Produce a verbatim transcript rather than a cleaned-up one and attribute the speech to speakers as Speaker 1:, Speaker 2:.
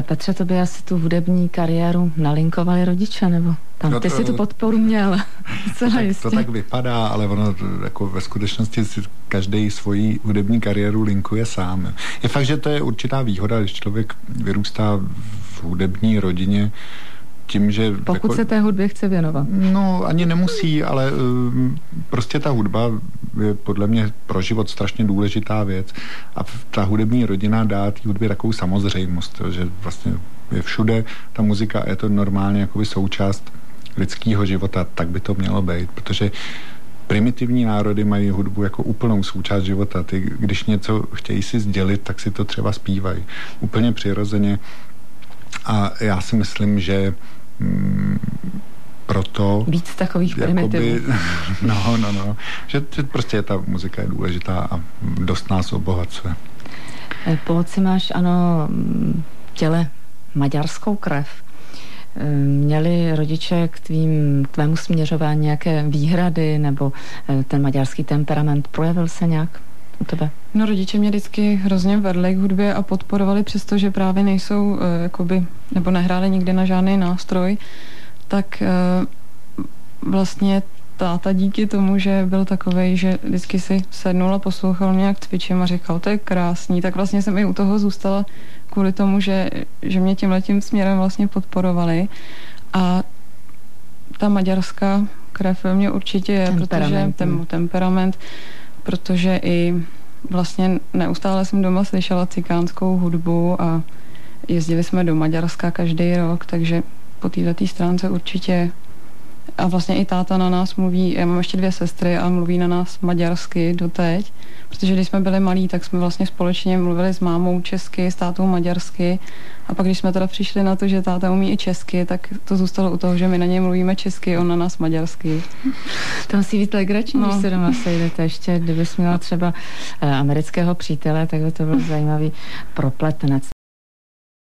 Speaker 1: Petře, to by asi tu hudební kariéru nalinkovali rodiče, nebo tam ty si tu podporu měl.
Speaker 2: to, tak, to tak vypadá, ale ono jako ve skutečnosti si každý svoji hudební kariéru linkuje sám. Je fakt, že to je určitá výhoda, když člověk vyrůstá v hudební rodině, tím, že
Speaker 1: pokud jako, se té hudbě chce věnovat.
Speaker 2: No, ani nemusí, ale uh, prostě ta hudba je podle mě pro život strašně důležitá věc a ta hudební rodina dá té hudbě takovou samozřejmost, že vlastně je všude ta muzika a je to normálně jakoby součást lidského života, tak by to mělo být, protože primitivní národy mají hudbu jako úplnou součást života. Ty, když něco chtějí si sdělit, tak si to třeba zpívají. Úplně přirozeně. A já si myslím, že mm, proto...
Speaker 1: Víc takových primitivů.
Speaker 2: No, no, no. Že, že prostě ta muzika je důležitá a dost nás obohacuje.
Speaker 1: Po otci máš, ano, v těle maďarskou krev. Měli rodiče k, tvým, k tvému směřování nějaké výhrady, nebo ten maďarský temperament projevil se nějak u tebe?
Speaker 3: No, rodiče mě vždycky hrozně vedli k hudbě a podporovali, přestože právě nejsou, eh, jakoby, nebo nehráli nikdy na žádný nástroj, tak eh, vlastně táta díky tomu, že byl takovej, že vždycky si sednul a poslouchal mě, jak cvičím a říkal, to je krásný, tak vlastně jsem i u toho zůstala kvůli tomu, že, že mě tímhletím směrem vlastně podporovali a ta maďarská krev ve mně určitě je, protože ten temperament, protože i vlastně neustále jsem doma slyšela cikánskou hudbu a jezdili jsme do Maďarska každý rok, takže po této stránce určitě. A vlastně i táta na nás mluví, já mám ještě dvě sestry a mluví na nás maďarsky doteď, protože když jsme byli malí, tak jsme vlastně společně mluvili s mámou česky, s tátou maďarsky a pak když jsme teda přišli na to, že táta umí i česky, tak to zůstalo u toho, že my na něj mluvíme česky, on na nás maďarsky.
Speaker 1: To musí být legrační, no. Když se doma sejdete. Ještě kdybys měla třeba amerického přítele, tak by to byl zajímavý propletenec.